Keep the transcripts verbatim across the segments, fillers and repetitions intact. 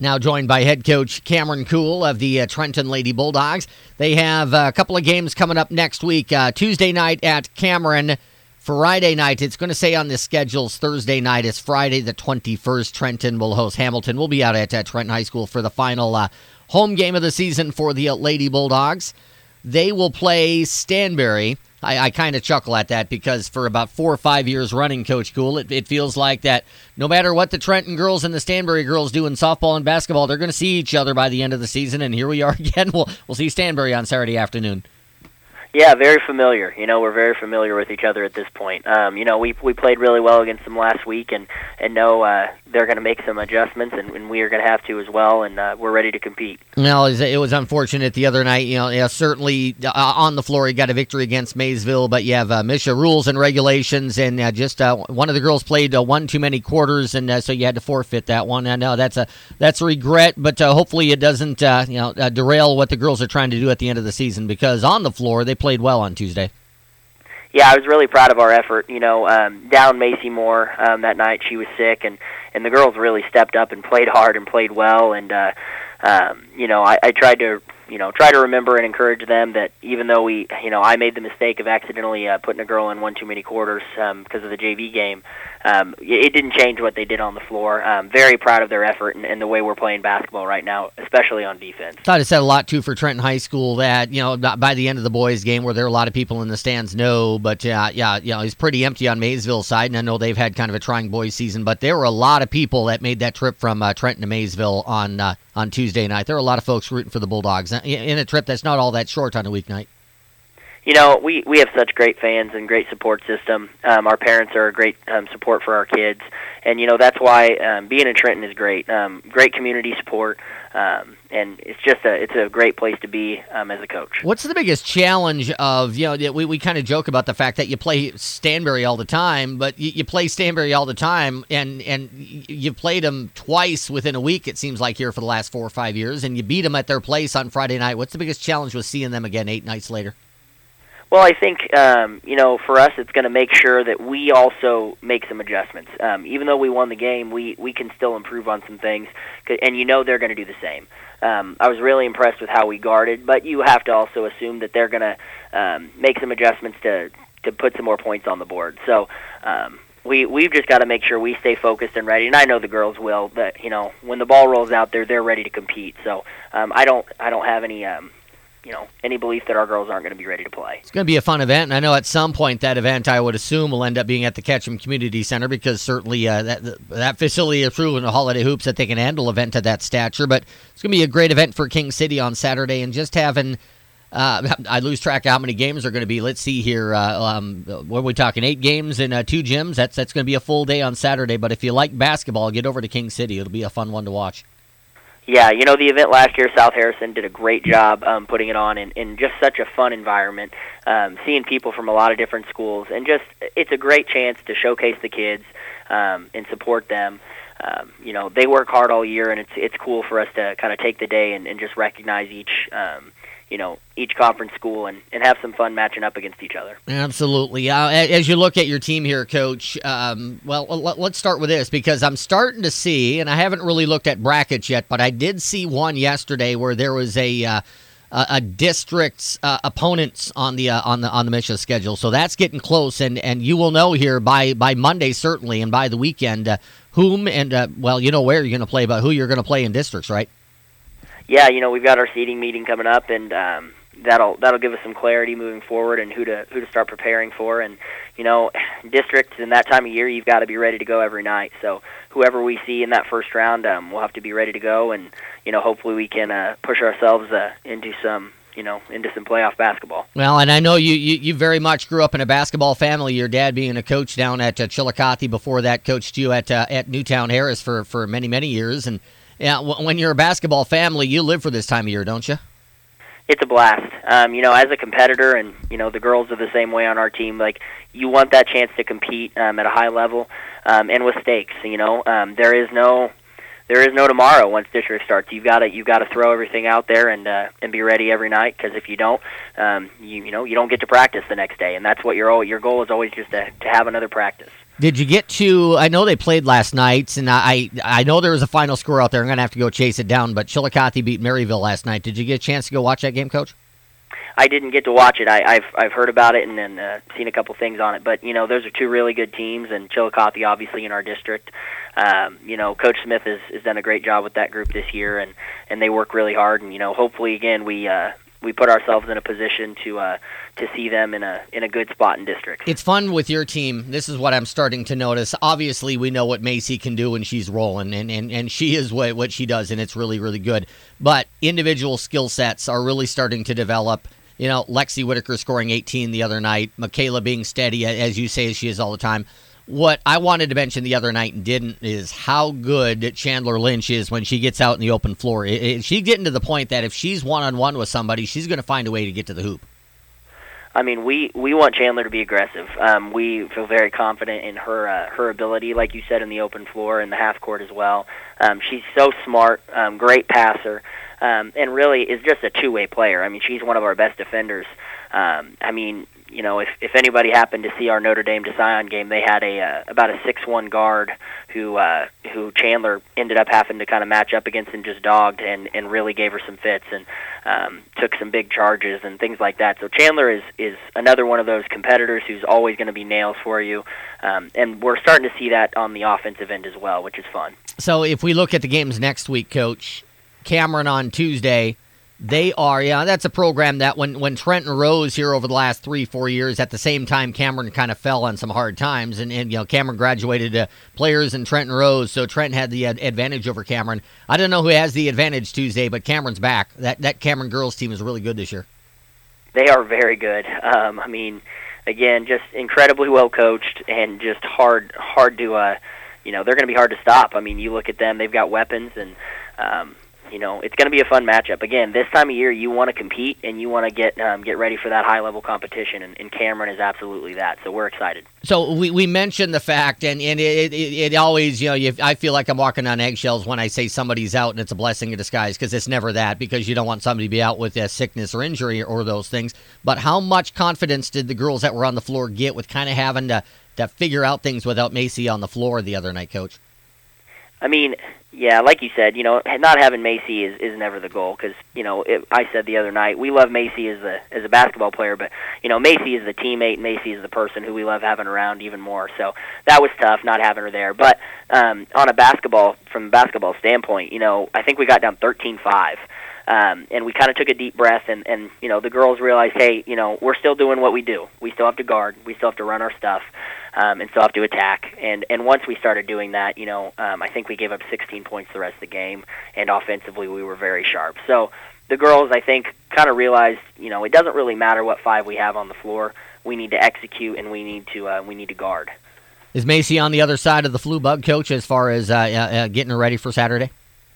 Now joined by head coach Cameron Cool of the uh, Trenton Lady Bulldogs. They have uh, a couple of games coming up next week. Uh, Tuesday night at Cameron. Friday night, it's going to say on the schedules Thursday night is Friday the twenty-first. Trenton will host Hamilton. We'll be out at uh, Trenton High School for the final uh, home game of the season for the uh, Lady Bulldogs. They will play Stanberry. I, I kind of chuckle at that because for about four or five years running, Coach Cool, it, it feels like that no matter what the Trenton girls and the Stanberry girls do in softball and basketball, they're going to see each other by the end of the season, and here we are again. We'll, we'll see Stanberry on Saturday afternoon. Yeah, very familiar. You know, we're very familiar with each other at this point. Um, you know, we we played really well against them last week, and and know uh, they're going to make some adjustments, and, and we are going to have to as well, and uh, we're ready to compete. Well, it was unfortunate the other night. You know, yeah, certainly uh, on the floor, you got a victory against Maysville, but you have uh, Misha rules and regulations, and uh, just uh, one of the girls played uh, one too many quarters, and uh, so you had to forfeit that one. I know that's a that's a regret, but uh, hopefully it doesn't uh, you know uh, derail what the girls are trying to do at the end of the season, because on the floor they played well on Tuesday. Yeah, I was really proud of our effort. You know, um, down Macy Moore um, that night, she was sick, and, and the girls really stepped up and played hard and played well. And uh, um, you know, I, I tried to you know try to remember and encourage them that even though we you know I made the mistake of accidentally uh, putting a girl in one too many quarters um, because of the J V game, um, it didn't change what they did on the floor. Um, very proud of their effort and, and the way we're playing basketball right now, especially on defense. Thought it said a lot too for Trenton High School that you know by the end of the boys' game, where there are a lot of people in the stands, no, but uh, yeah, you know it's pretty empty on Maysville's side, and I know they've had kind of a trying boys' season, but there were a lot of people that made that trip from uh, Trenton to Maysville on uh, on Tuesday night. There were a lot of folks rooting for the Bulldogs in a trip that's not all that short on a weeknight. You know, we, we have such great fans and great support system. Um, our parents are a great um, support for our kids, and you know that's why um, being in Trenton is great. Um, great community support, um, and it's just a it's a great place to be um, as a coach. What's the biggest challenge of you know we we kind of joke about the fact that you play Stanberry all the time, but you, you play Stanberry all the time, and and you've played them twice within a week. It seems like here for the last four or five years, and you beat them at their place on Friday night. What's the biggest challenge with seeing them again eight nights later? Well, I think, um, you know, for us it's going to make sure that we also make some adjustments. Um, even though we won the game, we, we can still improve on some things, and you know they're going to do the same. Um, I was really impressed with how we guarded, but you have to also assume that they're going to um, make some adjustments to, to put some more points on the board. So um, we, we've just got to make sure we stay focused and ready, and I know the girls will, but, you know, when the ball rolls out there, they're ready to compete. So um, I don't I don't have any... Um, you know, any belief that our girls aren't going to be ready to play. It's going to be a fun event, and I know at some point that event, I would assume, will end up being at the Ketchum Community Center, because certainly uh, that that facility is proven to Holiday Hoops that they can handle an event of that stature. But it's going to be a great event for King City on Saturday, and just having, uh, I lose track of how many games are going to be. Let's see here. Uh, um, what are we talking, eight games in uh, two gyms? That's, that's going to be a full day on Saturday, but if you like basketball, get over to King City. It'll be a fun one to watch. Yeah, you know, the event last year, South Harrison did a great job um, putting it on in, in just such a fun environment, um, seeing people from a lot of different schools, and just it's a great chance to showcase the kids um, and support them. Um, you know, they work hard all year, and it's it's cool for us to kind of take the day and, and just recognize each um, you know, each conference school and, and have some fun matching up against each other. Absolutely. Uh, as you look at your team here, Coach, um, well, let's start with this, because I'm starting to see, and I haven't really looked at brackets yet, but I did see one yesterday where there was a uh, a district's uh, opponents on the uh, on the on the Misha schedule. So that's getting close, and, and you will know here by, by Monday certainly, and by the weekend uh, whom and uh, well, you know where you're going to play, but who you're going to play in districts, right? Yeah, you know, we've got our seeding meeting coming up, and um, that'll that'll give us some clarity moving forward and who to who to start preparing for. And you know, districts in that time of year, you've got to be ready to go every night. So whoever we see in that first round, um, we'll have to be ready to go, and you know, hopefully we can uh, push ourselves uh, into some you know into some playoff basketball. Well, and I know you, you you very much grew up in a basketball family. Your dad being a coach down at uh, Chillicothe, before that coached you at uh, at Newtown Harris for for many many years. And yeah, when you're a basketball family, you live for this time of year, don't you? It's a blast. Um, you know, as a competitor, and, you know, the girls are the same way on our team. Like, you want that chance to compete um, at a high level um, and with stakes, you know. Um, there is no there is no tomorrow once district starts. You've got to you've got to throw everything out there and uh, and be ready every night, because if you don't, um, you you know, you don't get to practice the next day. And that's what your your goal is, always just to, to have another practice. Did you get to, I know they played last night, and I I know there was a final score out there. I'm going to have to go chase it down, but Chillicothe beat Maryville last night. Did you get a chance to go watch that game, Coach? I didn't get to watch it. I, I've I've heard about it and then uh, seen a couple things on it. But, you know, those are two really good teams, and Chillicothe obviously in our district. Um, you know, Coach Smith has, has done a great job with that group this year, and, and they work really hard. And, you know, hopefully, again, we uh, we put ourselves in a position to uh, to see them in a in a good spot in district. It's fun with your team. This is what I'm starting to notice. Obviously, we know what Macy can do when she's rolling, and, and, and she is what, what she does, and it's really, really good. But individual skill sets are really starting to develop. You know, Lexi Whitaker scoring eighteen the other night, Michaela being steady, as you say, as she is all the time. What I wanted to mention the other night and didn't is how good Chandler Lynch is when she gets out in the open floor. It, it, she's getting to the point that if she's one-on-one with somebody, she's going to find a way to get to the hoop. I mean, we, we want Chandler to be aggressive. Um, we feel very confident in her uh, her ability, like you said, in the open floor and the half court as well. Um, she's so smart, um, great passer, um, and really is just a two-way player. I mean, she's one of our best defenders. Um, I mean, you know, if if anybody happened to see our Notre Dame to Scion game, they had a uh, about a six one guard who uh, who Chandler ended up having to kind of match up against and just dogged and, and really gave her some fits and um, took some big charges and things like that. So Chandler is, is another one of those competitors who's always going to be nails for you, um, and we're starting to see that on the offensive end as well, which is fun. So if we look at the games next week, Coach, Cameron on Tuesday, they are, yeah, that's a program that when, when Trenton rose here over the last three, four years, at the same time Cameron kind of fell on some hard times, and, and you know, Cameron graduated to players and Trenton rose, so Trenton had the ad- advantage over Cameron. I don't know who has the advantage Tuesday, but Cameron's back. That that Cameron girls team is really good this year. They are very good. Um, I mean, again, just incredibly well coached and just hard, hard to, uh, you know, they're going to be hard to stop. I mean, you look at them; they've got weapons, and um, you know, it's going to be a fun matchup. Again, this time of year, you want to compete and you want to get um, get ready for that high level competition, and, and Cameron is absolutely that. So we're excited. So we, we mentioned the fact, and, and it, it it always, you know, you, I feel like I'm walking on eggshells when I say somebody's out, and it's a blessing in disguise, because it's never that, because you don't want somebody to be out with a sickness or injury or those things. But how much confidence did the girls that were on the floor get with kind of having to, to figure out things without Macy on the floor the other night, Coach? I mean, yeah, like you said, you know, not having Macy is, is never the goal, because, you know, it, I said the other night, we love Macy as a as a basketball player, but, you know, Macy is the teammate, Macy is the person who we love having around even more. So that was tough, not having her there. But um, on a basketball, from a basketball standpoint, you know, I think we got down thirteen five. Um, and we kind of took a deep breath, and, and, you know, the girls realized, hey, you know, we're still doing what we do. We still have to guard. We still have to run our stuff. Um, and still have to attack. And and once we started doing that, you know, um, I think we gave up sixteen points the rest of the game, and offensively we were very sharp. So the girls, I think, kind of realized, you know, it doesn't really matter what five we have on the floor. We need to execute, and we need to uh, we need to guard. Is Macy on the other side of the flu bug, Coach, as far as uh, uh, getting her ready for Saturday?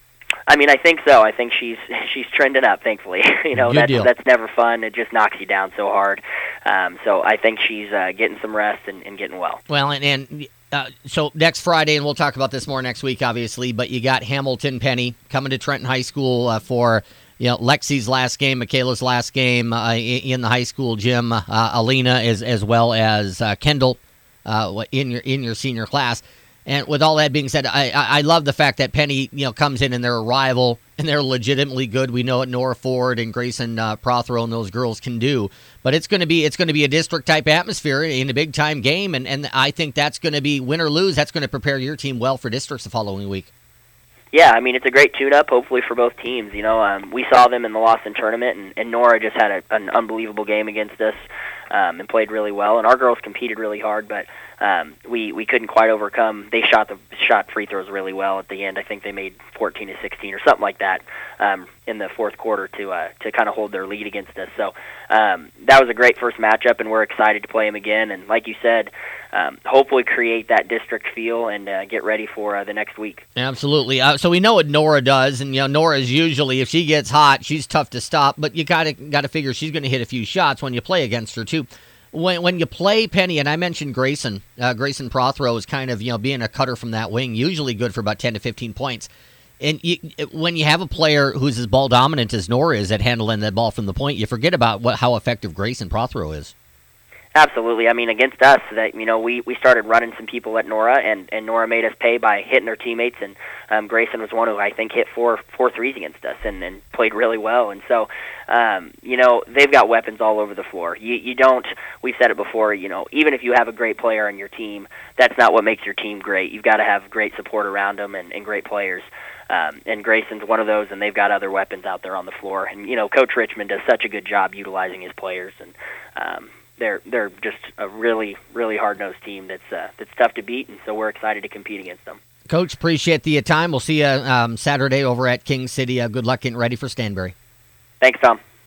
I mean, I think so. I think she's she's trending up, thankfully. you know, Good that's deal. that's never fun. It just knocks you down so hard. Um, so I think she's uh, getting some rest and, and getting well. Well, and, and uh, so next Friday, and we'll talk about this more next week, obviously, but you got Hamilton Penny coming to Trenton High School uh, for, you know, Lexi's last game, Michaela's last game uh, in the high school gym, uh, Alina as as well as uh, Kendall uh, in your in your senior class. And with all that being said, I, I I love the fact that Penny, you know, comes in and they're a rival and they're legitimately good. We know what Nora Ford and Grayson uh, Prothero and those girls can do. But it's going to be it's going to be a district type atmosphere in a big time game, and, and I think that's going to be win or lose. That's going to prepare your team well for districts the following week. Yeah, I mean, it's a great tune-up, hopefully, for both teams. You know, um, we saw them in the Lawson tournament, and, and Nora just had a, an unbelievable game against us um, and played really well. And our girls competed really hard, but um, we we couldn't quite overcome. They shot the shot free throws really well at the end. I think they made fourteen to sixteen or something like that um, in the fourth quarter to uh, to kind of hold their lead against us. So um, that was a great first matchup, and we're excited to play them again. And like you said, Um, hopefully create that district feel and uh, get ready for uh, the next week. Absolutely. Uh, so we know what Nora does, and you know Nora is usually, if she gets hot, she's tough to stop. But you gotta gotta figure she's going to hit a few shots when you play against her too. When when you play Penny, and I mentioned Grayson, uh, Grayson Prothero is kind of you know being a cutter from that wing, usually good for about ten to fifteen points. And you, when you have a player who's as ball dominant as Nora is at handling that ball from the point, you forget about what how effective Grayson Prothero is. Absolutely. I mean, against us, that you know, we, we started running some people at Nora, and, and Nora made us pay by hitting their teammates. And um, Grayson was one who I think hit four four threes against us, and, and played really well. And so, um, you know, they've got weapons all over the floor. You you don't. We've said it before. You know, even if you have a great player on your team, that's not what makes your team great. You've got to have great support around them and, and great players. Um, and Grayson's one of those, and they've got other weapons out there on the floor. And you know, Coach Richmond does such a good job utilizing his players, and um, they're they're just a really really hard-nosed team that's uh, that's tough to beat, and so we're excited to compete against them. Coach, appreciate the time. We'll see you um, Saturday over at King City. Uh, good luck getting ready for Stanberry. Thanks, Tom.